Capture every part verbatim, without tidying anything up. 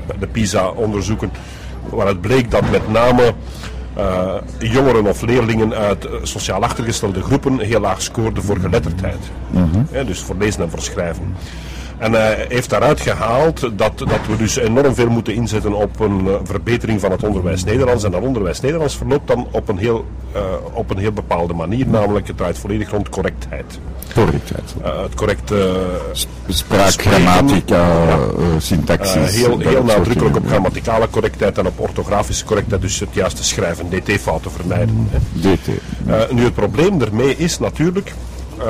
de PISA-onderzoeken, waaruit bleek dat met name uh, jongeren of leerlingen uit uh, sociaal achtergestelde groepen heel laag scoorden voor geletterdheid. Mm-hmm. Ja, dus voor lezen en voor schrijven. En hij heeft daaruit gehaald dat, dat we dus enorm veel moeten inzetten op een uh, verbetering van het onderwijs Nederlands. En dat onderwijs Nederlands verloopt dan op een heel, uh, op een heel bepaalde manier, namelijk het draait volledig rond correctheid. Correctheid. Uh, het correcte uh, spraak, grammatica, ja. uh, syntacsis. Uh, heel heel nadrukkelijk op grammaticale correctheid en op orthografische correctheid, dus het juiste schrijven, D T-fouten vermijden. Mm. Hè. D T. Uh, nu het probleem ermee is natuurlijk, uh,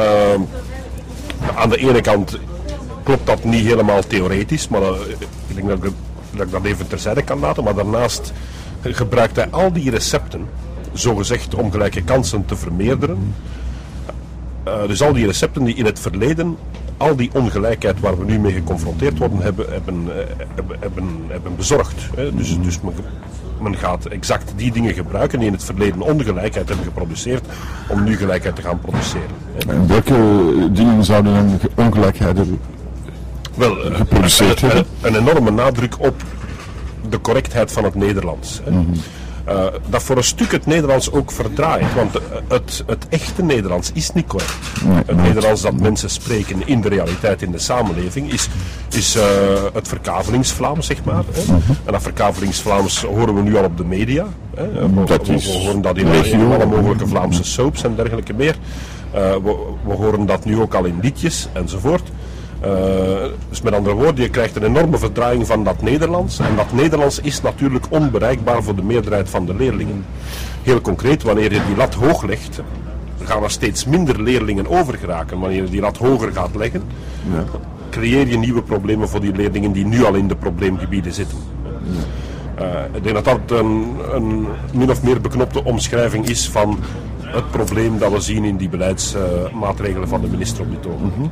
aan de ene kant klopt dat niet helemaal theoretisch, maar uh, ik denk dat ik, dat ik dat even terzijde kan laten. Maar daarnaast gebruikt hij al die recepten, zogezegd om gelijke kansen te vermeerderen. Uh, dus al die recepten die in het verleden, al die ongelijkheid waar we nu mee geconfronteerd worden, hebben, hebben, uh, hebben, hebben, hebben bezorgd. Hè. Dus, dus men, men gaat exact die dingen gebruiken die in het verleden ongelijkheid hebben geproduceerd, om nu gelijkheid te gaan produceren. Hè. En welke dingen zouden dan ongelijkheid hebben? Wel, uh, geproduceerd een, een, een enorme nadruk op de correctheid van het Nederlands. Hè. Mm-hmm. Uh, dat voor een stuk het Nederlands ook verdraait, want uh, het, het echte Nederlands is niet correct. Nee, het nee, Nederlands dat nee. mensen spreken in de realiteit, in de samenleving, is, is uh, het verkavelingsvlaams, zeg maar. Hè. Mm-hmm. En dat verkavelingsvlaams horen we nu al op de media. Hè. We, dat we, is we horen dat in, in alle mogelijke Vlaamse soaps en dergelijke meer. Uh, we, we horen dat nu ook al in liedjes enzovoort. Uh, dus met andere woorden, je krijgt een enorme verdraaiing van dat Nederlands. En dat Nederlands is natuurlijk onbereikbaar voor de meerderheid van de leerlingen. Heel concreet, wanneer je die lat hoog legt, gaan er steeds minder leerlingen over geraken. Wanneer je die lat hoger gaat leggen, ja. creëer je nieuwe problemen voor die leerlingen die nu al in de probleemgebieden zitten. Ja. Uh, ik denk dat dat een, een min of meer beknopte omschrijving is van het probleem dat we zien in die beleidsmaatregelen uh, van de minister op dit ogenblik. Mm-hmm.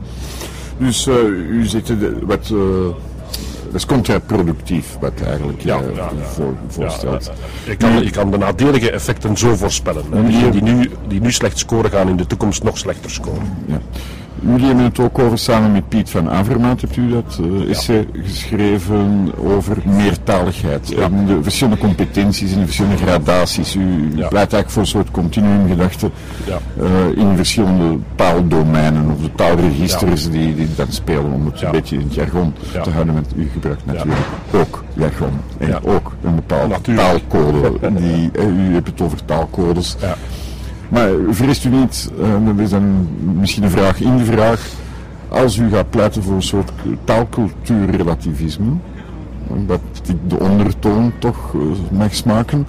Dus uh, u zegt uh, wat, uh, dat is contraproductief wat eigenlijk ja, uh, ja, ja, voor, voorstelt. Ja, ja. Je, kan, je kan de nadelige effecten zo voorspellen. Diegenen die nu, die nu slecht scoren gaan in de toekomst nog slechter scoren. Ja. Jullie hebben het ook over, samen met Piet van Avermaat, hebt u dat uh, essay ja. geschreven over meertaligheid. Ja. En de verschillende competenties en de verschillende gradaties. U ja. pleit eigenlijk voor een soort continuumgedachte ja. uh, in verschillende taaldomeinen of de taalregisters ja. die, die dan spelen, om het ja. een beetje in het jargon ja. te houden. Met u gebruikt natuurlijk ja. ook jargon en ja. ook een bepaalde natuurlijk. taalcode. Die, uh, u hebt het over taalcodes. Ja. Maar vreest u niet, uh, dat is dan misschien een vraag in de vraag, als u gaat pleiten voor een soort taalcultuurrelativisme, dat die de ondertoon toch uh, mag smaken,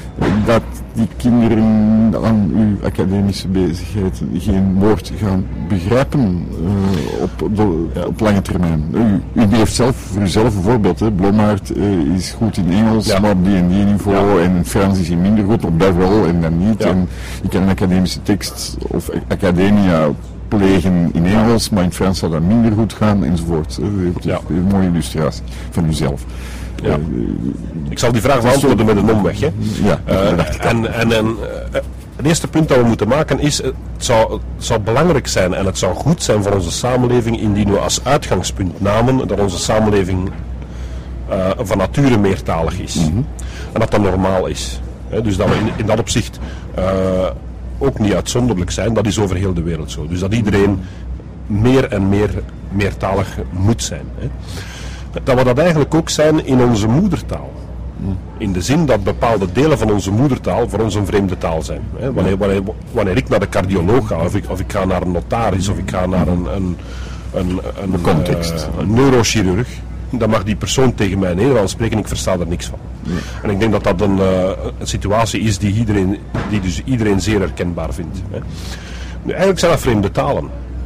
dat die kinderen aan uw academische bezigheid geen woord gaan begrijpen uh, op, de, ja. op lange termijn. U, u geeft zelf voor uzelf een voorbeeld. Hè. Blommaert uh, is goed in Engels, ja. maar op die en die niveau, ja. en in Frans is hij minder goed, op dat wel en dan niet. Ja. En je kan een academische tekst of academia plegen in Engels, maar in het Frans zou dat minder goed gaan, enzovoort. U heeft ja. een mooie illustratie van uzelf. Ja. Uh, ik zal die vraag beantwoorden met een omweg. Hè. Ja, uh, en, en, en, uh, het eerste punt dat we moeten maken is, het zou, het zou belangrijk zijn en het zou goed zijn voor onze samenleving indien we als uitgangspunt namen dat onze samenleving uh, van nature meertalig is. Mm-hmm. En dat dat normaal is. Hè. Dus dat we in, in dat opzicht uh, ook niet uitzonderlijk zijn, dat is over heel de wereld zo. Dus dat iedereen meer en meer meertalig moet zijn. Hè. Dat we dat eigenlijk ook zijn in onze moedertaal. In de zin dat bepaalde delen van onze moedertaal voor ons een vreemde taal zijn. Wanneer, wanneer, wanneer ik naar de cardioloog ga, of ik, of ik ga naar een notaris, of ik ga naar een, een, een, een, een, context. Uh, een neurochirurg, dan mag die persoon tegen mij Nederlands spreken, ik versta er niks van. Ja. En ik denk dat dat een, uh, een situatie is die, iedereen, die dus iedereen zeer herkenbaar vindt. Hè. Nu, eigenlijk zijn dat vreemde talen.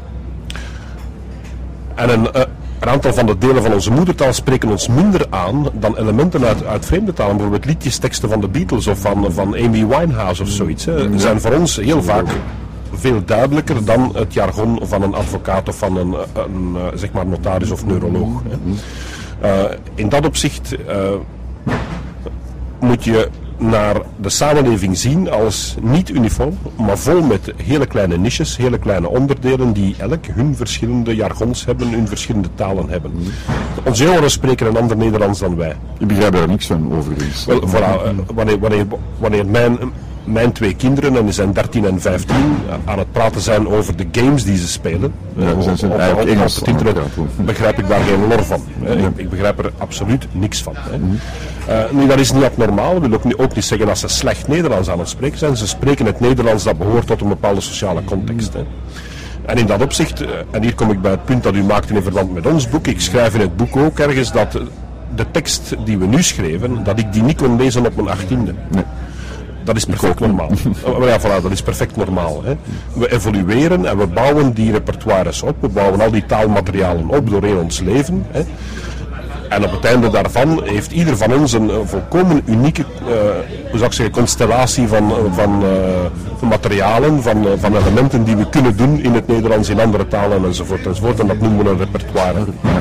En een... Uh, Een aantal van de delen van onze moedertaal spreken ons minder aan dan elementen uit, uit vreemde talen. Bijvoorbeeld liedjesteksten van de Beatles of van, van Amy Winehouse of zoiets. Hè, zijn voor ons heel vaak veel duidelijker dan het jargon van een advocaat of van een, een, een zeg maar notaris of neuroloog. Hè. Uh, in dat opzicht uh, moet je naar de samenleving zien als niet uniform, maar vol met hele kleine niches, hele kleine onderdelen die elk hun verschillende jargons hebben, hun verschillende talen hebben. Onze jongeren spreken een ander Nederlands dan wij. Ik begrijp daar niks van overigens. Wel, voilà, wanneer, wanneer, wanneer mijn, mijn twee kinderen, en die zijn dertien en vijftien, aan het praten zijn over de games die ze spelen, ja, op, zijn ze op, eigenlijk op, Engels op het internet, begrijp ik daar geen lor van. Hè. Ja. Ik, ik begrijp er absoluut niks van. Hè. Uh, nu, dat is niet abnormaal. Dat wil ook niet, ook niet zeggen dat ze slecht Nederlands aan het spreken zijn. Ze spreken het Nederlands dat behoort tot een bepaalde sociale context. Hè. En in dat opzicht, uh, en hier kom ik bij het punt dat u maakt in verband met ons boek, ik schrijf in het boek ook ergens dat de tekst die we nu schreven, dat ik die niet kon lezen op mijn achttiende. Nee. Dat is perfect normaal. Oh, ja, voilà, dat is perfect normaal. Hè. We evolueren en we bouwen die repertoires op. We bouwen al die taalmaterialen op doorheen ons leven. Hè. En op het einde daarvan heeft ieder van ons een, een volkomen unieke uh, hoe zou ik zeggen, constellatie van, van, uh, van materialen, van, uh, van elementen die we kunnen doen in het Nederlands, in andere talen enzovoort. enzovoort. En dat noemen we een repertoire. Ja.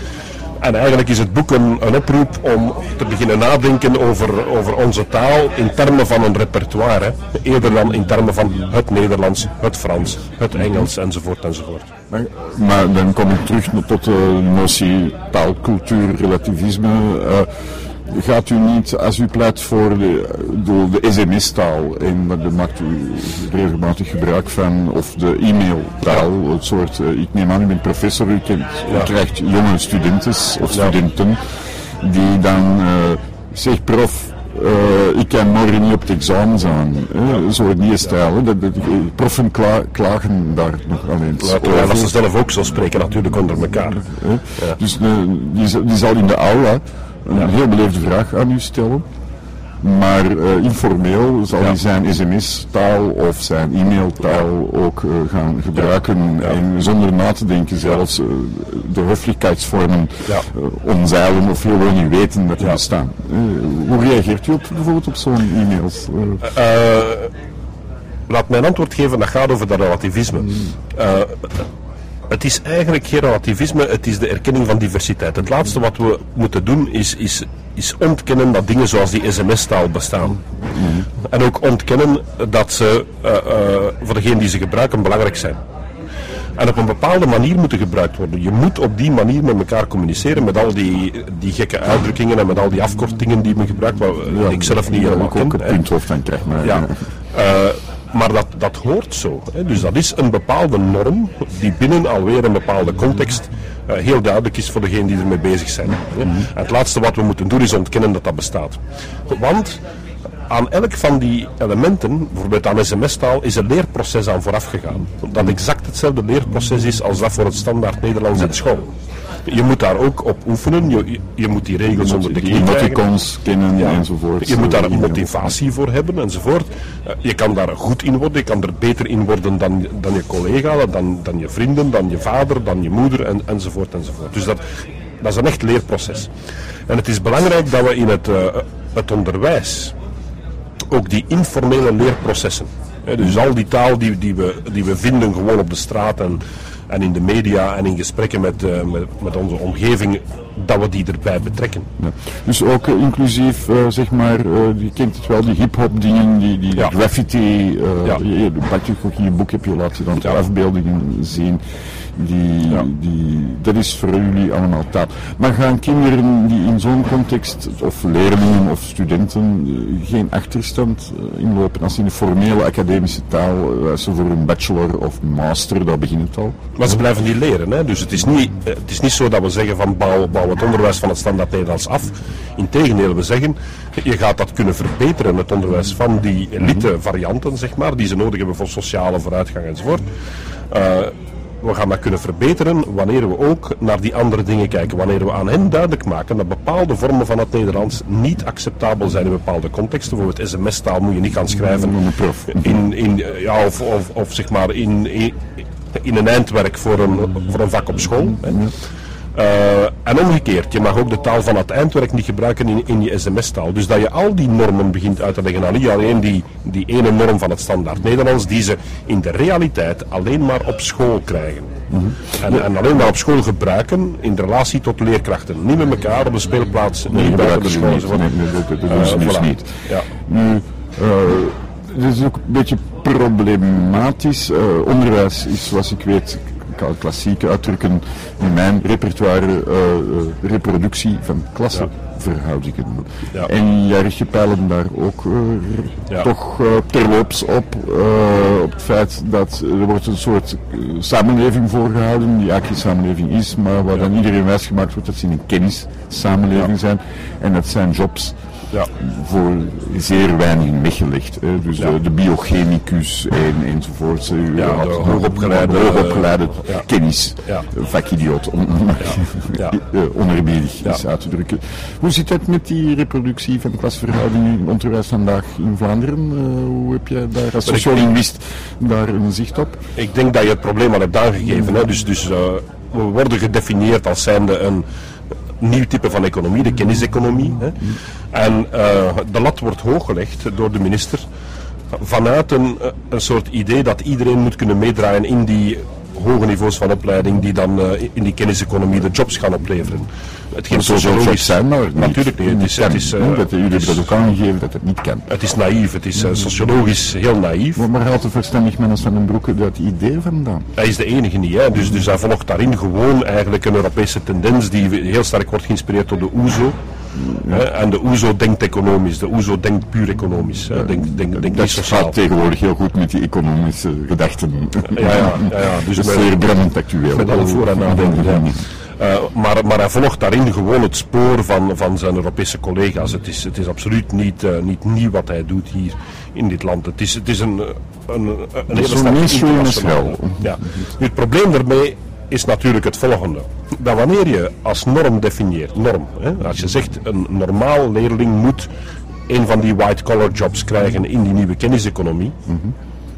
En eigenlijk is het boek een, een oproep om te beginnen nadenken over, over onze taal in termen van een repertoire. Hè. Eerder dan in termen van het Nederlands, het Frans, het Engels enzovoort enzovoort. Maar, maar dan kom ik terug tot de notie taalcultuur, relativisme. Uh, gaat u niet, als u pleit voor de, de, de S M S-taal, en daar maakt u regelmatig gebruik van, of de e-mailtaal, het soort, uh, ik neem aan, u bent professor, u, kent, u ja. krijgt jonge studenten of studenten, ja. die dan, uh, zeg prof, Uh, ik kan morgen niet op het examen zijn. Ja. Zo die stijl. De, de, de, proffen kla, klagen daar nog alleen. Ja, dat ze zelf ook zo spreken natuurlijk onder elkaar. Uh, ja. Dus uh, die, die zal in de aula een ja. heel beleefde vraag aan u stellen. Maar uh, informeel zal ja. hij zijn S M S-taal of zijn e-mailtaal ja. ook uh, gaan gebruiken. Ja. En zonder na te denken zelfs uh, de hoffelijkheidsvormen ja. uh, omzeilen of gewoon niet weten dat die ja. bestaan. Uh, hoe reageert u op, bijvoorbeeld op zo'n e-mails? Uh, uh, laat mijn antwoord geven, dat gaat over dat relativisme. Mm. Uh, Het is eigenlijk geen relativisme, het is de erkenning van diversiteit. Het laatste wat we moeten doen is, is, is ontkennen dat dingen zoals die S M S-taal bestaan. Mm-hmm. En ook ontkennen dat ze, uh, uh, voor degenen die ze gebruiken, belangrijk zijn. En op een bepaalde manier moeten gebruikt worden. Je moet op die manier met elkaar communiceren, met al die, die gekke uitdrukkingen en met al die afkortingen die men gebruikt, waar ja, ik zelf niet helemaal ken. Ik ook een punthoofd van krijg, maar... Ja. Uh, Maar dat, dat hoort zo. Hè. Dus dat is een bepaalde norm die binnen alweer een bepaalde context uh, heel duidelijk is voor degenen die ermee bezig zijn. Hè. En het laatste wat we moeten doen is ontkennen dat dat bestaat. Want aan elk van die elementen, bijvoorbeeld aan S M S-taal, is een leerproces aan vooraf gegaan. Dat exact hetzelfde leerproces is als dat voor het standaard Nederlands in school. Je moet daar ook op oefenen, je, je moet die regels onder de knie krijgen. Emoticons kennen ja. enzovoort. Je moet daar een motivatie voor hebben enzovoort. Uh, je kan daar goed in worden, je kan er beter in worden dan, dan je collega, dan, dan je vrienden, dan je vader, dan je moeder en, enzovoort enzovoort. Dus dat, dat is een echt leerproces. En het is belangrijk dat we in het, uh, het onderwijs ook die informele leerprocessen, hè, dus al die taal die, die, we, die we vinden gewoon op de straat en En in de media en in gesprekken met, uh, met, met onze omgeving, dat we die erbij betrekken. Ja. Dus ook uh, inclusief, uh, zeg maar, uh, je kent het wel, die hip-hop dingen, die, die ja. graffiti. Uh, ja. je, wat je ook in je boek heb je laten dan ja. afbeeldingen zien. Die, ja. die, dat is voor jullie allemaal taal. Maar gaan kinderen die in zo'n context, of leerlingen of studenten, uh, geen achterstand uh, inlopen als in de formele academische taal, uh, als ze voor een bachelor of master, dat begint het al? Maar ze blijven die leren, hè? Dus het is, niet, het is niet zo dat we zeggen van bouw, bouw het onderwijs van het standaard Nederlands af. Integendeel, we zeggen, je gaat dat kunnen verbeteren, het onderwijs van die elite varianten, zeg maar, die ze nodig hebben voor sociale vooruitgang enzovoort. Uh, We gaan dat kunnen verbeteren wanneer we ook naar die andere dingen kijken. Wanneer we aan hen duidelijk maken dat bepaalde vormen van het Nederlands niet acceptabel zijn in bepaalde contexten. Bijvoorbeeld S M S-taal moet je niet gaan schrijven in, in, ja, of, of, of zeg maar in, in, in een eindwerk voor een, voor een vak op school. Hè. Uh, en omgekeerd, je mag ook de taal van het eindwerk niet gebruiken in, in je sms-taal. Dus dat je al die normen begint uit te leggen, al niet alleen die, die ene norm van het standaard Nederlands, die ze in de realiteit alleen maar op school krijgen. Mm-hmm. En, en alleen maar op school gebruiken in de relatie tot leerkrachten. Niet met elkaar op de speelplaats, nee, niet buiten de school. Niet. Nee, nee, dat doen ze uh, dus voilà. niet. Ja. Nu, uh, dit is ook een beetje problematisch. Uh, onderwijs is, zoals ik weet, klassieke uitdrukken in mijn repertoire, uh, uh, reproductie van klassenverhoudingen. Ja. En jij richt je pijlen daar ook uh, ja. toch uh, terloops op, uh, op het feit dat er wordt een soort uh, samenleving voorgehouden, die eigenlijk geen samenleving is, maar waar ja. dan iedereen wijsgemaakt wordt dat ze in een kennissamenleving ja. zijn en dat zijn jobs ja. voor zeer weinig weggelegd. Hè. Dus ja. de, de biochemicus en, enzovoort. Je ja, had de hoogopgeleide, hoogopgeleide ja. kennis. Ja. Vakidioot, om ja. ja. onerbiedig ja. is uit te drukken. Hoe zit het met die reproductie van de klasverhoudingen in onderwijs vandaag in Vlaanderen? Uh, hoe heb jij daar als sociolinguïst daar een zicht op? Ik denk dat je het probleem al hebt aangegeven. Hè. Dus, dus uh, we worden gedefinieerd als zijnde een nieuw type van economie, de kenniseconomie. Hè. En uh, de lat wordt hooggelegd door de minister vanuit een, een soort idee dat iedereen moet kunnen meedraaien in die hoge niveaus van opleiding die dan uh, in die kenniseconomie de jobs gaan opleveren. Het sociologisch zijn, maar niet, natuurlijk niet. Het is, het is, uh, dat jullie hebben dat ook aangegeven dat het niet kan. Het is naïef, het is uh, sociologisch heel naïef. Maar, maar haalt de verstandig Mennis van den Broeke dat idee vandaan? Hij is de enige niet, hè. Dus, dus hij volgt daarin gewoon eigenlijk een Europese tendens die heel sterk wordt geïnspireerd door de O E S O. Ja. Hè. En de O E S O denkt economisch, de O E S O denkt puur economisch. Hè. Denkt, denkt, denkt dat gaat tegenwoordig heel goed met die economische gedachten. Ja, ja, ja, ja. Dus dat is zeer brandend actueel. Met alle voor- en nadenken. Ja. Uh, maar, maar hij volgt daarin gewoon het spoor van, van zijn Europese collega's. Het is, het is absoluut niet, uh, niet nieuw wat hij doet hier in dit land. Het is, het is een, een, een, een hele sterke internationale. Ja. Nu, het probleem daarmee is natuurlijk het volgende. Dat wanneer je als norm definieert, norm, hè, als je zegt een normaal leerling moet een van die white-collar jobs krijgen in die nieuwe kenniseconomie, mm-hmm.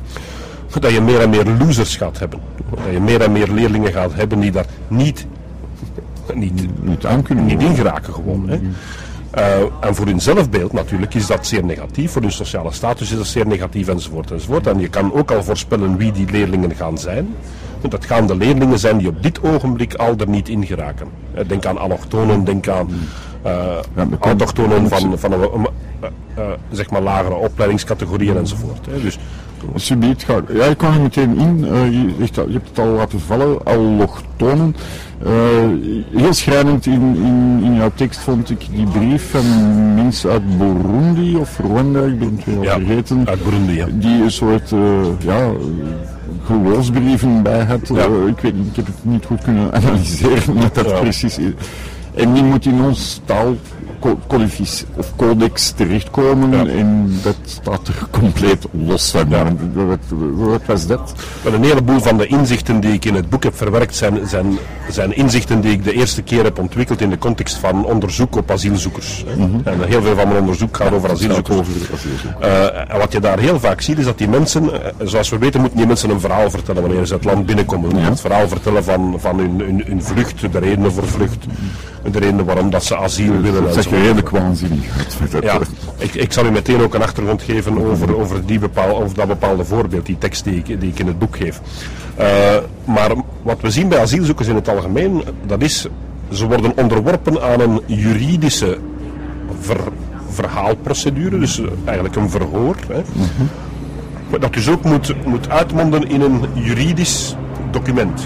dat je meer en meer losers gaat hebben. Dat je meer en meer leerlingen gaat hebben die daar niet Niet, niet aan kunnen niet ingeraken gewoon. Hè. Uh, en voor hun zelfbeeld natuurlijk is dat zeer negatief, voor hun sociale status is dat zeer negatief enzovoort enzovoort. En je kan ook al voorspellen wie die leerlingen gaan zijn. Dat gaan de leerlingen zijn die op dit ogenblik al er niet in geraken. Uh, denk aan allochtonen, denk aan uh, ja, autochtonen van, van een uh, uh, zeg maar lagere opleidingscategorieën enzovoort. Hè. Dus, Subiet, ga, ja, ik kan er meteen in. Uh, je, je hebt het al laten vallen, allochtonen. Uh, heel schrijnend in, in, in jouw tekst vond ik die brief van mensen uit Burundi of Rwanda, ik ben het weer ja, vergeten. Uit Burundi, ja. Die een soort uh, ja, geloofsbrieven bij had. Ja. Uh, ik weet niet, ik heb het niet goed kunnen analyseren wat dat ja. precies is. En die moet in ons taal codifice of codex terechtkomen ja. en dat staat er compleet los van. Ja. Wat, wat was dat? Wel, een heleboel van de inzichten die ik in het boek heb verwerkt zijn, zijn, zijn inzichten die ik de eerste keer heb ontwikkeld in de context van onderzoek op asielzoekers. Mm-hmm. En heel veel van mijn onderzoek gaat ja, over asielzoekers. Over uh, en wat je daar heel vaak ziet is dat die mensen, uh, zoals we weten moeten die mensen een verhaal vertellen wanneer ze het land binnenkomen. Ze moeten ja. het verhaal vertellen van, van hun, hun, hun vlucht, de redenen voor vlucht, de redenen waarom dat ze asiel willen. Dat is redelijk waanzinnig. Ja, ik, ik zal u meteen ook een achtergrond geven over, over, die bepaal, over dat bepaalde voorbeeld, die tekst die ik, die ik in het boek geef. Uh, maar wat we zien bij asielzoekers in het algemeen, dat is, ze worden onderworpen aan een juridische ver, verhaalprocedure, dus eigenlijk een verhoor. Hè, mm-hmm. Dat dus ook moet, moet uitmonden in een juridisch document.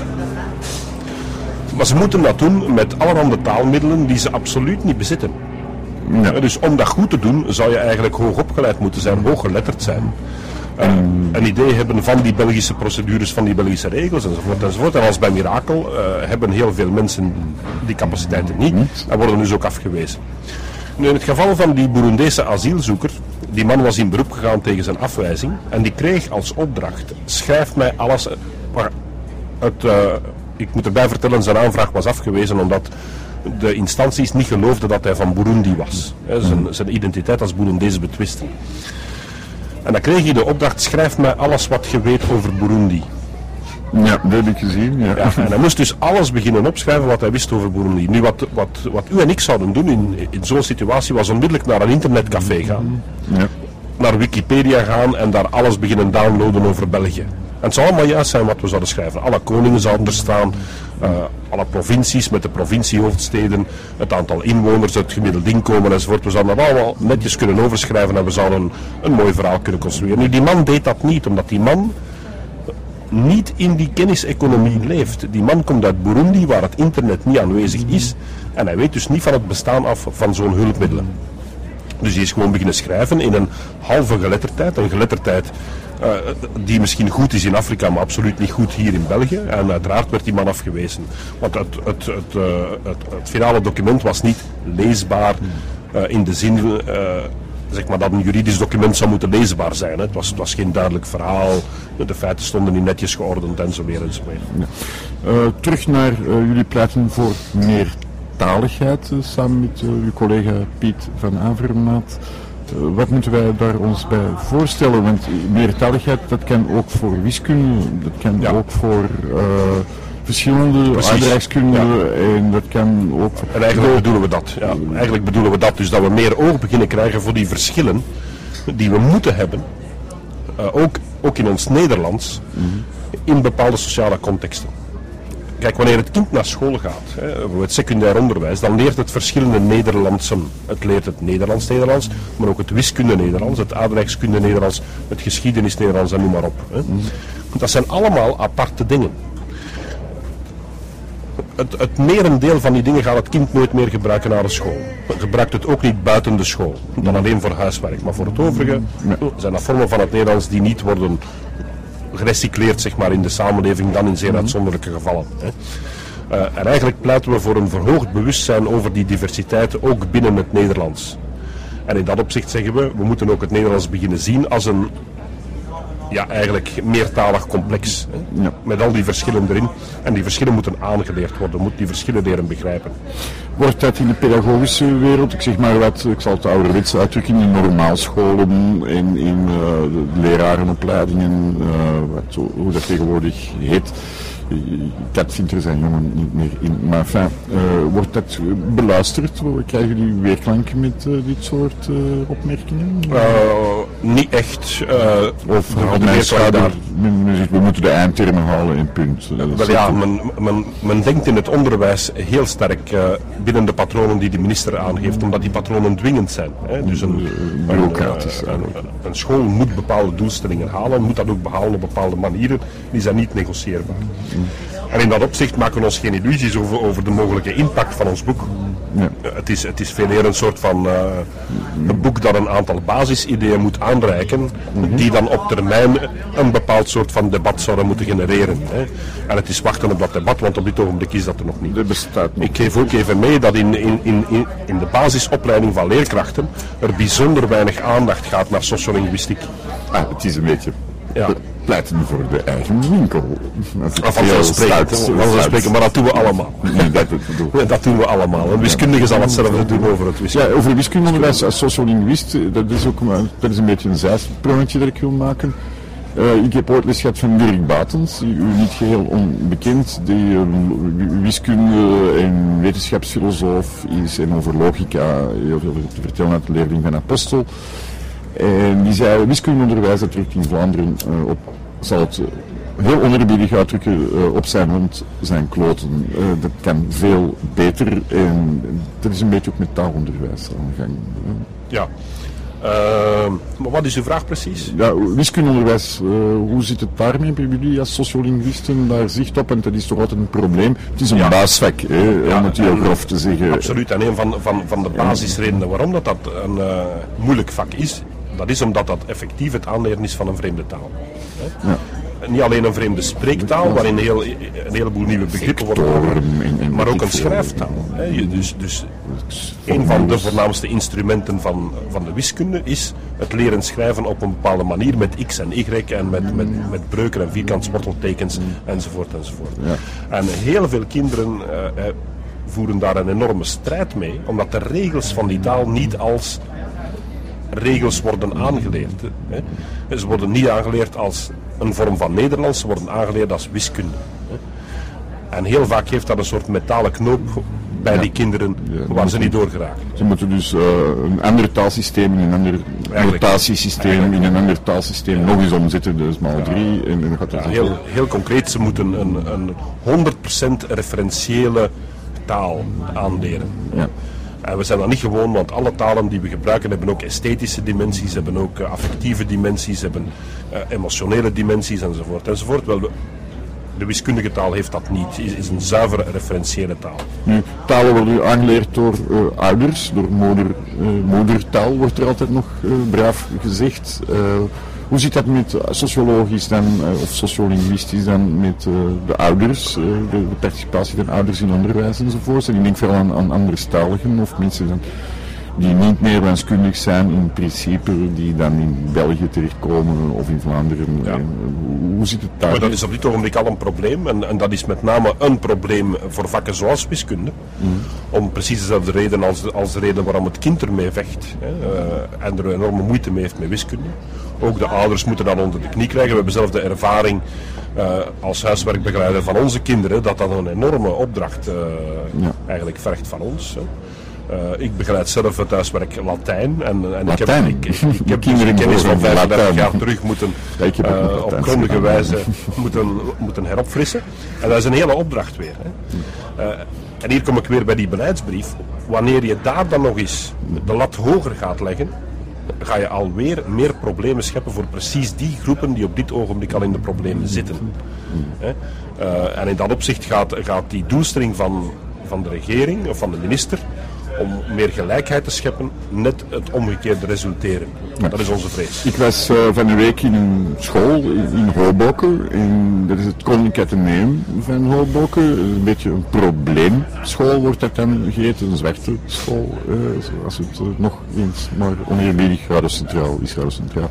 Maar ze moeten dat doen met allerhande taalmiddelen die ze absoluut niet bezitten. Ja. Dus om dat goed te doen, zou je eigenlijk hoogopgeleid moeten zijn, hooggeletterd zijn. Uh, mm. Een idee hebben van die Belgische procedures, van die Belgische regels enzovoort enzovoort. En als bij Mirakel uh, hebben heel veel mensen die capaciteiten niet en worden dus ook afgewezen. Nu, in het geval van die Burundese asielzoeker, die man was in beroep gegaan tegen zijn afwijzing en die kreeg als opdracht, schrijf mij alles. Maar het, uh, ik moet erbij vertellen, zijn aanvraag was afgewezen omdat de instanties niet geloofden dat hij van Burundi was. He, zijn, zijn identiteit als Burundees betwisten. En dan kreeg hij de opdracht, schrijf mij alles wat je weet over Burundi. Ja, dat heb ik gezien. Ja. Ja, en hij moest dus alles beginnen opschrijven wat hij wist over Burundi. Nu, wat, wat, wat u en ik zouden doen in, in zo'n situatie was onmiddellijk naar een internetcafé gaan. Ja. Naar Wikipedia gaan en daar alles beginnen downloaden over België. En het zou allemaal juist zijn wat we zouden schrijven. Alle koningen zouden er staan, uh, alle provincies met de provinciehoofdsteden, het aantal inwoners, het gemiddelde inkomen enzovoort. We zouden dat allemaal netjes kunnen overschrijven en we zouden een, een mooi verhaal kunnen construeren. Nu, die man deed dat niet, omdat die man niet in die kenniseconomie leeft. Die man komt uit Burundi, waar het internet niet aanwezig is, en hij weet dus niet van het bestaan af van zo'n hulpmiddelen. Dus hij is gewoon beginnen schrijven in een halve geletterdheid, een geletterdheid uh, die misschien goed is in Afrika, maar absoluut niet goed hier in België. En uiteraard werd die man afgewezen. Want het, het, het, uh, het, het finale document was niet leesbaar uh, in de zin uh, zeg maar dat een juridisch document zou moeten leesbaar zijn. Hè. Het, was, het was geen duidelijk verhaal, de feiten stonden niet netjes geordend enzovoort enzovoort. Ja. Uh, terug naar uh, jullie pleiten voor meer taligheid, uh, samen met uh, uw collega Piet van Avermaat. Uh, wat moeten wij daar ons bij voorstellen? Want meertaligheid, dat kan ook voor wiskunde, dat kan ja. ook voor uh, verschillende aardrijkskunde ja. en dat kan ook... En eigenlijk bedoelen we dat. Ja. Eigenlijk bedoelen we dat, dus dat we meer oog beginnen krijgen voor die verschillen die we moeten hebben, uh, ook, ook in ons Nederlands, mm-hmm. in bepaalde sociale contexten. Kijk, wanneer het kind naar school gaat, hè, voor het secundair onderwijs, dan leert het verschillende Nederlandsen. Het leert het Nederlands-Nederlands, maar ook het wiskunde-Nederlands, het aardrijkskunde-Nederlands, het geschiedenis-Nederlands en noem maar op. Hè. Dat zijn allemaal aparte dingen. Het, het merendeel van die dingen gaat het kind nooit meer gebruiken na de school. Het gebruikt het ook niet buiten de school, dan alleen voor huiswerk. Maar voor het overige zijn dat vormen van het Nederlands die niet worden gerecycleerd, zeg maar, in de samenleving, dan in zeer uitzonderlijke gevallen. Hè. Uh, en eigenlijk pleiten we voor een verhoogd bewustzijn over die diversiteit ook binnen het Nederlands. En in dat opzicht zeggen we, we moeten ook het Nederlands beginnen zien als een ja, eigenlijk meertalig complex. Hè. Ja. Met al die verschillen erin. En die verschillen moeten aangeleerd worden, moeten die verschillen leren begrijpen. Wordt dat in de pedagogische wereld, ik zeg maar wat, ik zal het ouderwets uitdrukken, in normaalscholen, in, in uh, de lerarenopleidingen, uh, wat, hoe dat tegenwoordig heet. Dat vindt er zijn jongen niet meer in. Maar enfin, uh, wordt dat beluisterd? Krijgen jullie weerklanken met uh, dit soort uh, opmerkingen? Uh, niet echt. Uh, of de mensen daar... we moeten de eindtermen halen in punt. Uh, Wel ja, men, men, men denkt in het onderwijs heel sterk uh, binnen de patronen die de minister aangeeft, omdat die patronen dwingend zijn. Hè. Dus een, bureaucratisch. Een, een, een school moet bepaalde doelstellingen halen, moet dat ook behalen op bepaalde manieren, die zijn niet negocieerbaar. En in dat opzicht maken we ons geen illusies over, over de mogelijke impact van ons boek. Ja. Het, is, het is veel meer een soort van uh, een boek dat een aantal basisideeën moet aanreiken, mm-hmm. die dan op termijn een bepaald soort van debat zouden moeten genereren. Hè. En het is wachten op dat debat, want op dit ogenblik is dat er nog niet. Dat bestaat nog. Ik geef ook even mee dat in, in, in, in de basisopleiding van leerkrachten er bijzonder weinig aandacht gaat naar sociolinguïstiek. Ah, het is een beetje... Ja. Pleiten voor de eigen winkel. Vanzelfsprekend, maar dat doen we allemaal. Nee, dat, dat, dat doen we allemaal. Een wiskundige zal hetzelfde doen over het wiskunde. Ja, over wiskundeonderwijs als sociolinguïst, dat is ook dat is een beetje een zijsprongetje dat ik wil maken. Uh, ik heb ooit les gehad van Dirk Batens, u niet geheel onbekend, die uh, wiskunde en wetenschapsfilosoof is en over logica heel veel te vertellen uit de leerling van Apostel. En die zei, wiskundeonderwijs dat terug in Vlaanderen uh, op, zal het uh, heel onerbiedig uitdrukken, uh, op zijn mond zijn kloten. Uh, dat kan veel beter en dat is een beetje ook met taalonderwijs aan de gang. Uh. Ja. Uh, maar wat is uw vraag precies? Ja, wiskundeonderwijs, uh, hoe zit het daarmee? Hebben jullie als sociolinguïsten daar zicht op? En dat is toch altijd een probleem. Het is een ja. baasvak, hè, ja, om het heel grof te zeggen. Absoluut, en een van, van, van de basisredenen waarom dat, dat een uh, moeilijk vak is, dat is omdat dat effectief het aanleren is van een vreemde taal. Hè? Ja. Niet alleen een vreemde spreektaal, waarin heel, een heleboel nieuwe begrippen worden, maar ook een schrijftaal. Hè? Dus, dus een van de voornaamste instrumenten van, van de wiskunde is het leren schrijven op een bepaalde manier met x en y en met, met, met breuken en vierkantsworteltekens enzovoort enzovoort. Ja. En heel veel kinderen uh, voeren daar een enorme strijd mee, omdat de regels van die taal niet als regels worden aangeleerd. Hè. Ze worden niet aangeleerd als een vorm van Nederlands worden aangeleerd als wiskunde. En heel vaak heeft dat een soort metalen knoop bij ja. die kinderen ja, waar ze niet door geraken. Ze moeten dus uh, een ander taalsysteem in een ander notatiesysteem in een ander taalsysteem ja. nog eens omzetten, dus maal drie. Ja. En, en gaat dat ja, heel, heel concreet, ze moeten een, een honderd procent referentiële taal aanleren. Ja. En we zijn dat niet gewoon, want alle talen die we gebruiken hebben ook esthetische dimensies, hebben ook uh, affectieve dimensies, hebben uh, emotionele dimensies enzovoort enzovoort. Wel, de wiskundige taal heeft dat niet, is, is een zuivere referentiële taal. Nu, talen worden aangeleerd door uh, ouders, door moeder, uh, moedertaal wordt er altijd nog uh, braaf gezegd. Uh, hoe zit dat met uh, sociologisch dan, uh, of sociolinguïstisch dan met uh, de ouders, uh, de, de participatie van ouders in onderwijs enzovoort? En ik denk vooral aan, aan anderstaligen of mensen dan, die niet Nederlandskundig zijn in principe, die dan in België terechtkomen of in Vlaanderen. Ja. Hoe zit het daar? Maar dat is op dit ogenblik al een probleem en, en dat is met name een probleem voor vakken zoals wiskunde. Mm. Om precies dezelfde reden als, als de reden waarom het kind ermee vecht hè, uh, en er enorme moeite mee heeft met wiskunde. Ook de ouders moeten dat onder de knie krijgen. We hebben zelf de ervaring uh, als huiswerkbegeleider van onze kinderen dat dat een enorme opdracht uh, ja. eigenlijk vergt van ons. Hè. Uh, ik begeleid zelf het huiswerk Latijn en, en ik heb, ik, ik, ik heb dus kennis van vijfendertig jaar terug moeten uh, op grondige wijze moeten, moeten heropfrissen. En dat is een hele opdracht weer. Hè. Uh, en hier kom ik weer bij die beleidsbrief. Wanneer je daar dan nog eens de lat hoger gaat leggen, ga je alweer meer problemen scheppen voor precies die groepen die op dit ogenblik al in de problemen zitten. Hè. Uh, en in dat opzicht gaat, gaat die doelstelling van, van de regering of van de minister om meer gelijkheid te scheppen, net het omgekeerde resulteren. Ja. Dat is onze vrees. Ik was uh, van de week in een school in Hoboken. En dat is het Koninklijk Atheneum van Hoboken. Een beetje een probleemschool wordt dat dan geheten. Een zwarte school, uh, zoals het uh, nog eens maar oneerbiedig radiocentraal is radiocentraal.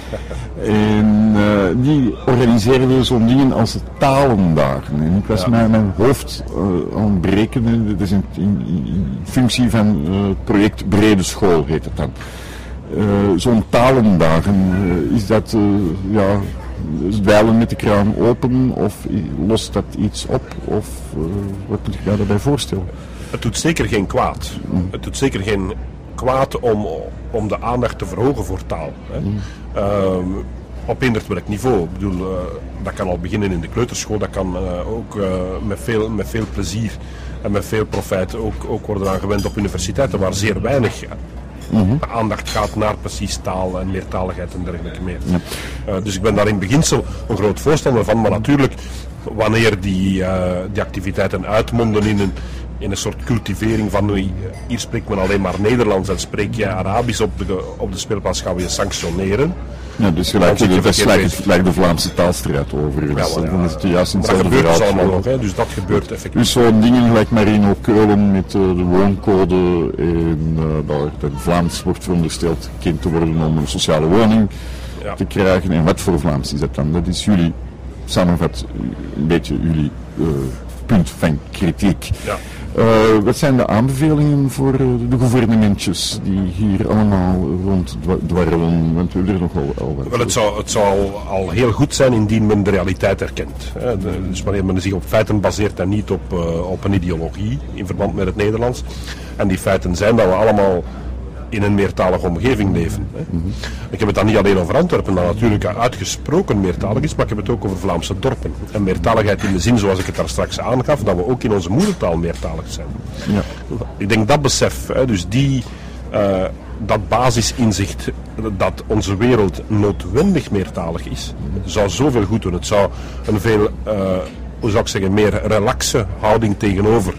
En uh, die organiseerden zo'n dingen als talendagen. En ik was ja. mijn, mijn hoofd uh, aan het breken. Dat is in, in, in functie van uh, het project Brede School, heet het dan. Uh, zo'n talendagen, uh, is dat uh, ja, dweilen met de kraan open of lost dat iets op? Of uh, wat moet ik mij daarbij voorstellen? Het doet zeker geen kwaad. Mm. Het doet zeker geen kwaad om, om de aandacht te verhogen voor taal. Hè. Mm. Uh, op eender welk niveau. Ik bedoel, uh, dat kan al beginnen in de kleuterschool, dat kan uh, ook uh, met, veel, met veel plezier en met veel profijt ook, ook worden aangewend op universiteiten waar zeer weinig mm-hmm. aandacht gaat naar precies taal en meertaligheid en dergelijke meer. Ja. Uh, dus ik ben daar in beginsel een groot voorstander van, maar natuurlijk wanneer die, uh, die activiteiten uitmonden in een, in een soort cultivering van uh, hier spreekt men alleen maar Nederlands en spreek je Arabisch op de, op de speelplaats, gaan we je sanctioneren. Ja, dus gelijk, de, dat lijkt, lijkt de Vlaamse taalstrijd over. Ja, dus, ja, dan is het juist in hetzelfde verhaal. Dat gebeurt allemaal nog, hè, dus dat gebeurt effectief. Dus zo'n dingen gelijk Marino Keulen met uh, de wooncode en uh, dat, dat Vlaams wordt verondersteld gekend te worden om een sociale woning ja. te krijgen. En wat voor Vlaams is dat dan? Dat is jullie, samenvat, een beetje jullie uh, punt van kritiek. Ja. Uh, wat zijn de aanbevelingen voor uh, de gouvernementjes die hier allemaal ronddwarrelen? Want we hebben er nog wel, al wat. Wel, het zou, het zou al, al heel goed zijn indien men de realiteit erkent. Hè. De, dus wanneer men zich op feiten baseert en niet op, uh, op een ideologie in verband met het Nederlands. En die feiten zijn dat we allemaal in een meertalige omgeving leven. Hè. Mm-hmm. Ik heb het dan niet alleen over Antwerpen, dat natuurlijk uitgesproken meertalig is, maar ik heb het ook over Vlaamse dorpen. En meertaligheid in de zin, zoals ik het daar straks aangaf, dat we ook in onze moedertaal meertalig zijn. Ja. Ik denk dat besef, hè, dus die, uh, dat basisinzicht dat onze wereld noodwendig meertalig is, zou zoveel goed doen. Het zou een veel, uh, hoe zou ik zeggen, meer relaxe houding tegenover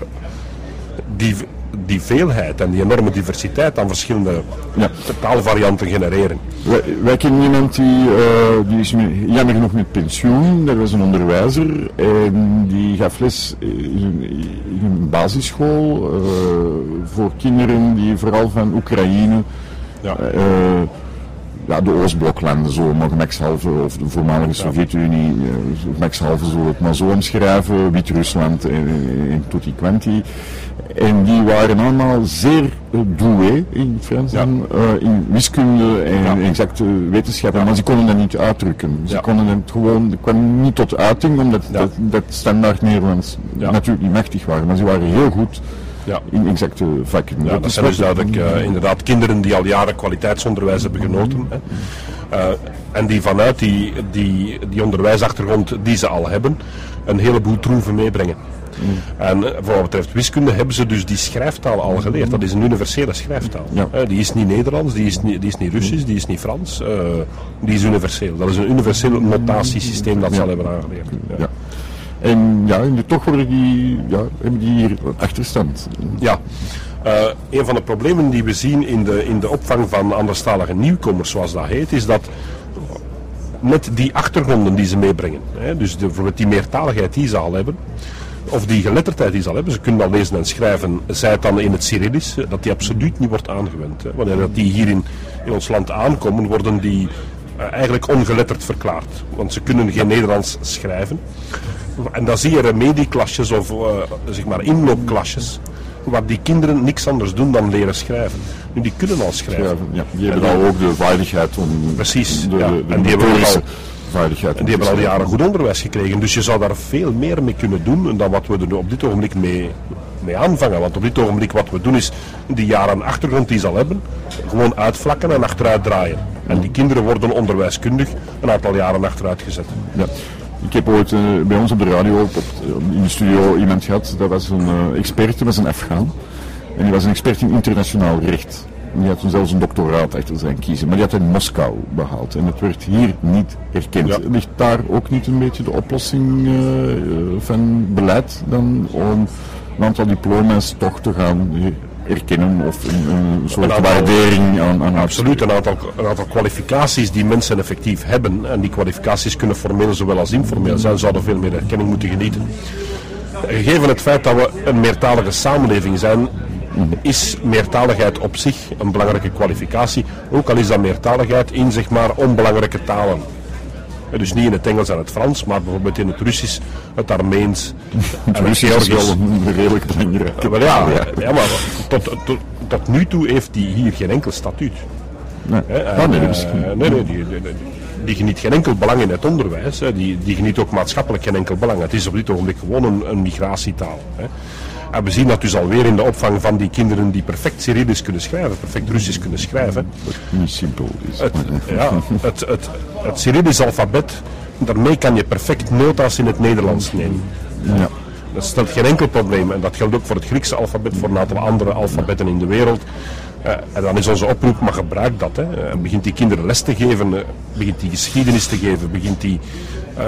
die die veelheid en die enorme diversiteit aan verschillende ja. taalvarianten genereren. Wij, wij kennen iemand die, uh, die is jammer genoeg met pensioen, dat was een onderwijzer en die gaf les in, in een basisschool uh, voor kinderen die vooral van Oekraïne ja. uh, ja, de Oostbloklanden, zo, maar gemakshalve, of de voormalige Sovjet-Unie, uh, gemakshalve zullen we het maar zo omschrijven, Wit-Rusland en, en tutti quanti. En die waren allemaal zeer uh, doué in Frans, ja. uh, in wiskunde en ja. exacte wetenschappen, ja. maar ze konden dat niet uitdrukken. Ze ja. konden het gewoon, het kwam niet tot uiting, omdat ja. dat, dat standaard Nederlands ja. natuurlijk niet machtig waren, maar ze waren heel goed ja. in exacte vakken. Ja, dat, dat zijn dus duidelijk uh, inderdaad kinderen die al jaren kwaliteitsonderwijs hebben genoten. Hè. Uh, en die vanuit die, die, die onderwijsachtergrond die ze al hebben, een heleboel troeven meebrengen. Mm. En uh, voor wat betreft wiskunde hebben ze dus die schrijftaal al geleerd. Dat is een universele schrijftaal. Ja. Uh, die is niet Nederlands, die is niet, die is niet Russisch, die is niet Frans. Uh, die is universeel. Dat is een universeel notatiesysteem dat ze al hebben aangeleerd. Ja. Ja. En ja, en toch worden die, ja, hebben die hier achterstand. Ja. Uh, een van de problemen die we zien in de, in de opvang van anderstalige nieuwkomers, zoals dat heet, is dat net die achtergronden die ze meebrengen, hè, dus de, bijvoorbeeld die meertaligheid die ze al hebben, of die geletterdheid die ze al hebben, ze kunnen al lezen en schrijven, zij het dan in het Cyrillisch, dat die absoluut niet wordt aangewend. Hè. Wanneer dat die hier in, in ons land aankomen, worden die uh, eigenlijk ongeletterd verklaard, want ze kunnen geen Nederlands schrijven. En dan zie je remedieklasjes of uh, zeg maar inloopklasjes, waar die kinderen niks anders doen dan leren schrijven. Nu, die kunnen al schrijven. schrijven ja, die hebben al ook de vaardigheid om... Precies, de, ja. de, de en die hebben al, vaardigheid en die hebben al jaren goed onderwijs gekregen. Dus je zou daar veel meer mee kunnen doen dan wat we er nu op dit ogenblik mee, mee aanvangen. Want op dit ogenblik wat we doen is die jaren achtergrond die ze al hebben, gewoon uitvlakken en achteruit draaien. En die kinderen worden onderwijskundig een aantal jaren achteruit gezet. Ja. Ik heb ooit uh, bij ons op de radio, op, op, in de studio, iemand gehad, dat was een uh, expert, dat was een Afghaan. En die was een expert in internationaal recht. En die had toen zelfs een doctoraat achter zijn kiezen, maar die had het in Moskou behaald. En het werd hier niet erkend. Ja. Ligt daar ook niet een beetje de oplossing uh, van beleid dan om een aantal diploma's toch te gaan erkennen of een, een soort een aantal, waardering aan, aan absoluut, een aantal, een aantal kwalificaties die mensen effectief hebben, en die kwalificaties kunnen formeel zowel als informeel zijn, zouden veel meer erkenning moeten genieten. Gegeven het feit dat we een meertalige samenleving zijn, is meertaligheid op zich een belangrijke kwalificatie, ook al is dat meertaligheid in zeg maar onbelangrijke talen. Dus niet in het Engels en het Frans, maar bijvoorbeeld in het Russisch, het Armeens en het Georgisch. Dat is wel een redelijk belangrijk. Ja, ja, ja, maar tot, tot, tot nu toe heeft die hier geen enkel statuut. Nee, en, ah, nee, uh, nee, nee die, die, die geniet geen enkel belang in het onderwijs, hè. Die, die geniet ook maatschappelijk geen enkel belang. Het is op dit ogenblik gewoon een, een migratietaal. Hè. En we zien dat dus alweer in de opvang van die kinderen die perfect Cyrillisch kunnen schrijven, perfect Russisch kunnen schrijven. Niet simpel is. Het, ja, het, het, het Cyrillisch alfabet, daarmee kan je perfect nota's in het Nederlands nemen. Ja. Dat stelt geen enkel probleem en dat geldt ook voor het Griekse alfabet, voor een aantal andere alfabetten in de wereld. Uh, en dan is onze oproep, maar gebruik dat. Hè. Uh, begint die kinderen les te geven, uh, begint die geschiedenis te geven, begint die uh, uh,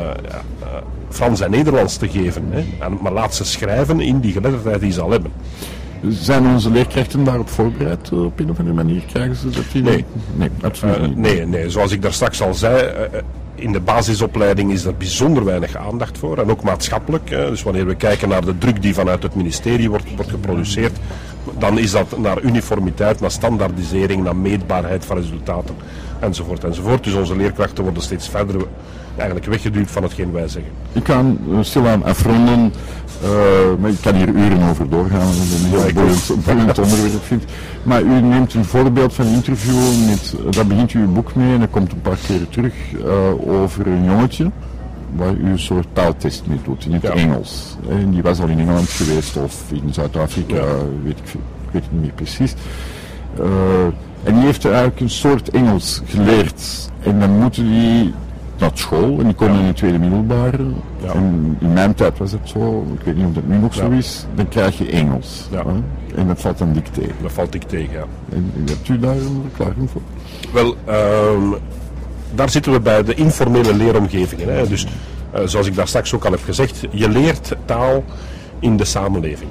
uh, Frans en Nederlands te geven. Hè. En, maar laat ze schrijven in die geletterdheid die ze al hebben. Zijn onze leerkrachten daarop voorbereid op een of andere manier? Krijgen ze dat die? Nee, nee, absoluut uh, niet. Nee, nee, zoals ik daar straks al zei, uh, in de basisopleiding is er bijzonder weinig aandacht voor. En ook maatschappelijk. Uh, dus wanneer we kijken naar de druk die vanuit het ministerie wordt, wordt geproduceerd, dan is dat naar uniformiteit, naar standaardisering, naar meetbaarheid van resultaten, enzovoort, enzovoort. Dus onze leerkrachten worden steeds verder eigenlijk weggeduwd van hetgeen wij zeggen. Ik kan uh, stilaan afronden, uh, maar ik kan hier uren over doorgaan, omdat ik een heel boeiend, boeiend onderwerp vind. Maar u neemt een voorbeeld van een interview, met, uh, daar begint u uw boek mee en dat komt een paar keer terug, uh, over een jongetje waar u een soort taaltest mee doet, in het ja. Engels. En die was al in Engeland geweest of in Zuid-Afrika, ja. weet ik, ik weet het niet meer precies. Uh, en die heeft eigenlijk een soort Engels geleerd. En dan moeten die naar school en die komen ja. in de tweede middelbare. Ja. En in mijn tijd was het zo, ik weet niet of dat nu nog ja. zo is, dan krijg je Engels. Ja. Hè? En dat valt dan dik tegen. Dat valt dik tegen, ja. En, en hebt u daar een verklaring voor? Wel, uh, daar zitten we bij de informele leeromgevingen. Hè. Dus, uh, zoals ik daar straks ook al heb gezegd, je leert taal in de samenleving.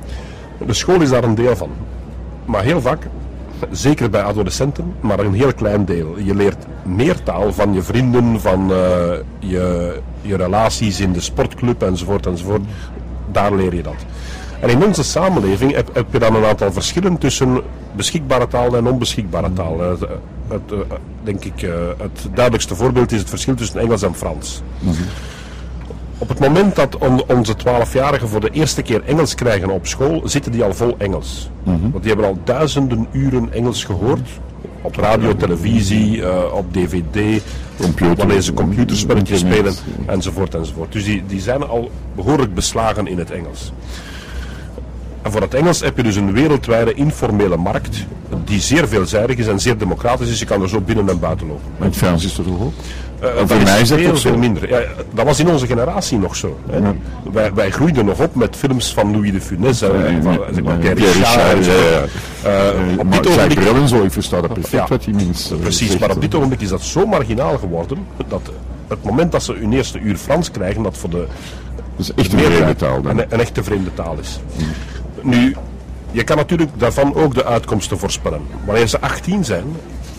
De school is daar een deel van. Maar heel vaak, zeker bij adolescenten, maar een heel klein deel. Je leert meer taal van je vrienden, van uh, je, je relaties in de sportclub enzovoort enzovoort. Daar leer je dat. En in onze samenleving heb, heb je dan een aantal verschillen tussen beschikbare taal en onbeschikbare taal. Uh, het, het, uh, denk ik, uh, het duidelijkste voorbeeld is het verschil tussen Engels en Frans. Mm-hmm. Op het moment dat on, onze twaalfjarigen voor de eerste keer Engels krijgen op school, zitten die al vol Engels. Mm-hmm. Want die hebben al duizenden uren Engels gehoord. Op radio, televisie, uh, op dvd, Computer, wanneer ze computerspelletjes spelen, enzovoort, enzovoort. Dus die, die zijn al behoorlijk beslagen in het Engels. En voor het Engels heb je dus een wereldwijde informele markt die zeer veelzijdig is en zeer democratisch is. Je kan er zo binnen en buiten lopen. Maar het Frans is er toch ook? Uh, dat is, is veel, veel minder. Ja, dat was in onze generatie nog zo. Hè. Ja. Wij, wij groeiden nog op met films van Louis de Funès en ja, van zeg maar, Pierre Richard. Op dit ogenblik... Zo, ik versta dat perfect ja, wat hij meent. Uh, precies, zegt, maar op dit ogenblik is dat zo marginaal geworden dat het moment dat ze hun eerste uur Frans krijgen, dat voor de... Dat is echt een vreemde taal. Dan. Een, een echte vreemde taal is. Hmm. Nu, je kan natuurlijk daarvan ook de uitkomsten voorspellen. Wanneer ze achttien zijn,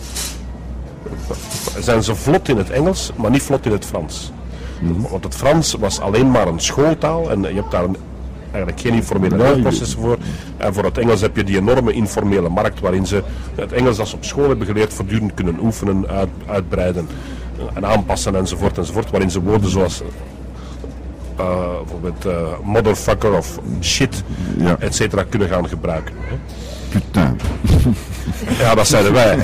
zijn ze vlot in het Engels, maar niet vlot in het Frans. Mm-hmm. Want het Frans was alleen maar een schooltaal en je hebt daar een, eigenlijk geen informele leerprocessen voor. En voor het Engels heb je die enorme informele markt waarin ze het Engels dat ze op school hebben geleerd voortdurend kunnen oefenen, uit, uitbreiden en aanpassen enzovoort enzovoort. Waarin ze woorden zoals uh, bijvoorbeeld uh, motherfucker of shit, ja. et cetera kunnen gaan gebruiken. Putain. Ja, dat zeiden wij.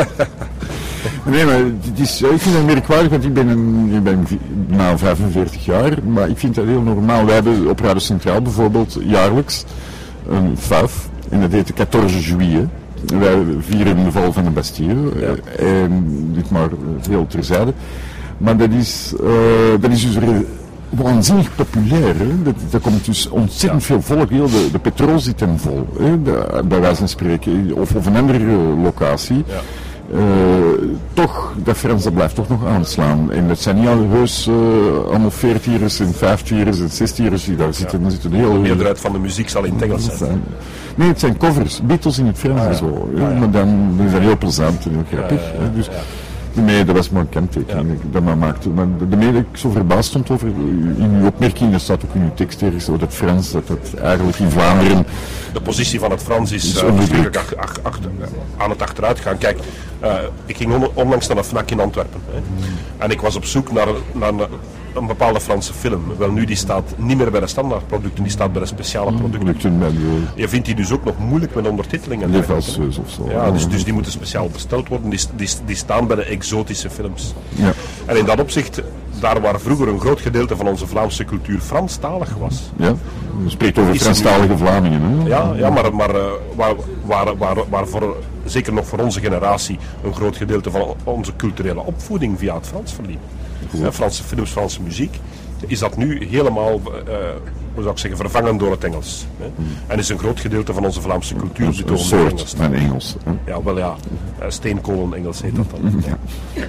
Nee, maar het is, ik vind het merkwaardig, want ik ben, een, ik ben nou vijfenveertig jaar, maar ik vind dat heel normaal. Wij hebben op Radio Centraal bijvoorbeeld jaarlijks een vijf, en dat heet de veertien juillet. Wij vieren de val van de Bastille, ja. En dit maar heel terzijde. Maar dat is, uh, dat is dus re- waanzinnig populair. Hè? Dat, dat komt dus ontzettend ja. veel volk. Heel de, de petrol zit hem vol, hè? De, bij wijze van spreken. Of, of een andere uh, locatie. Ja. Uh, toch, dat Frans dat blijft toch nog aanslaan. En dat zijn niet al heus uh, allemaal veertiers en vijftiers en zestiers die daar zitten. Ja. zitten heel, de meerderheid van de muziek zal in het Engels zijn. zijn. Nee, het zijn covers. Beatles in het Frans en ah, ja. zo. Ja. Ah, ja. Maar dan, dan is dat heel plezant en heel grappig. Ja, ja, ja, dus, ja. Nee, dat was maar een kenteken ja. dat maar maakte. Maar de, de mede ik zo verbaasd stond over, in uw opmerking, dat staat ook in uw tekst ergens, dat het Frans, dat het eigenlijk in Vlaanderen... De positie van het Frans is, is uh, natuurlijk ach, ach, ach, aan het achteruit gaan. Kijk, uh, ik ging on, onlangs naar een F N A C in Antwerpen. Hè, en ik was op zoek naar, naar een bepaalde Franse film. Wel nu, die staat niet meer bij de standaardproducten, die staat bij de speciale producten. Je vindt die dus ook nog moeilijk met ondertitelingen. Levalseus of zo. Ja, dus, dus die moeten speciaal besteld worden. Die, die, die staan bij de exotische films. Ja. En in dat opzicht, daar waar vroeger een groot gedeelte van onze Vlaamse cultuur Franstalig was. Ja, je spreekt over Franstalige nu... Vlamingen. Hè? Ja, ja, maar, maar uh, waar, waar, waar, waar voor, zeker nog voor onze generatie, een groot gedeelte van onze culturele opvoeding via het Frans verliep. Ja, Franse films, Franse muziek, is dat nu helemaal, uh, hoe zou ik zeggen, vervangen door het Engels. Hè? Hmm. En is een groot gedeelte van onze Vlaamse cultuur dus een soort Engels. Van Engels. Hè? Ja, wel ja, uh, steenkolen Engels heet dat dan. Ja.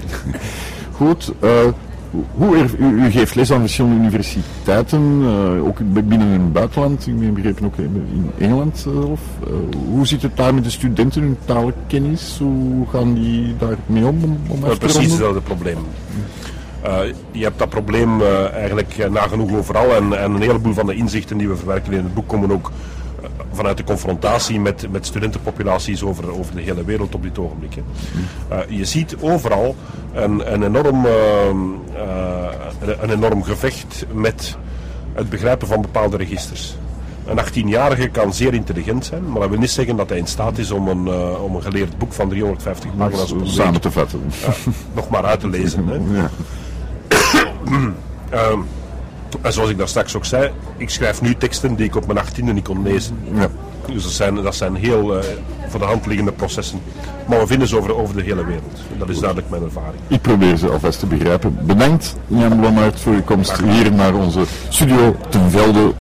Goed, uh, hoe er, u, u geeft les aan verschillende universiteiten, uh, ook binnen en buitenland, ik heb begrepen ook in Engeland zelf. Uh, hoe zit het daar met de studenten, hun taalkennis? Hoe gaan die daarmee om? om, om uh, precies hetzelfde probleem. Uh, je hebt dat probleem uh, eigenlijk uh, nagenoeg overal en, en een heleboel van de inzichten die we verwerken in het boek komen ook uh, vanuit de confrontatie met, met studentenpopulaties over, over de hele wereld op dit ogenblik. Hè. Uh, je ziet overal een, een, enorm, uh, uh, een enorm gevecht met het begrijpen van bepaalde registers. Een achttienjarige kan zeer intelligent zijn, maar dat wil niet zeggen dat hij in staat is om een, uh, om een geleerd boek van driehonderdvijftig pagina's op een samen week, te vatten. Uh, nog maar uit te lezen. Hè. Ja. uh, en zoals ik daar straks ook zei, ik schrijf nu teksten die ik op mijn achttiende niet kon lezen. Ja. Dus dat zijn, dat zijn heel uh, voor de hand liggende processen. Maar we vinden ze over, over de hele wereld. Dat is duidelijk mijn ervaring. Ik probeer ze alvast te begrijpen. Bedankt, Jan Blommaert, voor uw komst hier naar onze studio ten Velde.